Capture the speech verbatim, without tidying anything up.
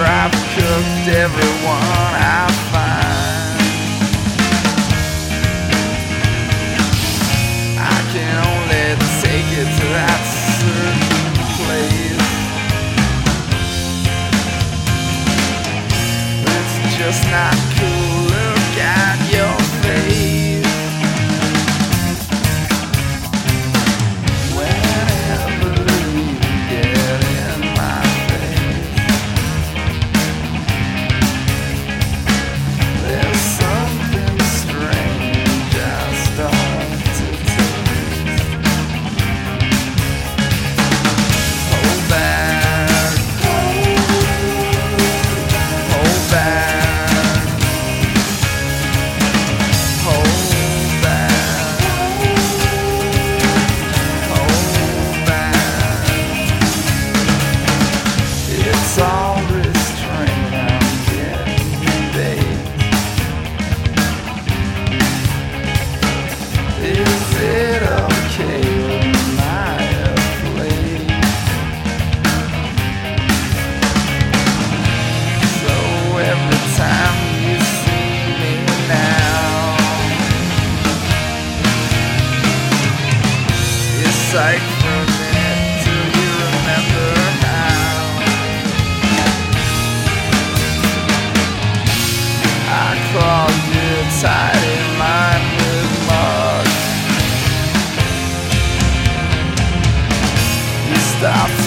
I've cooked everyone I find. I can only take it to that certain place. It's just not cool. Look at your face. Whenever you get in my face, there's something strange I start to taste. Hold back, hold back, hold back, hold back. It's all restraint, I'm getting baked. Is it okay when I afraid? So every time you see me now, it's like for a minute till you remember how I called you tidy minded mug. You stopped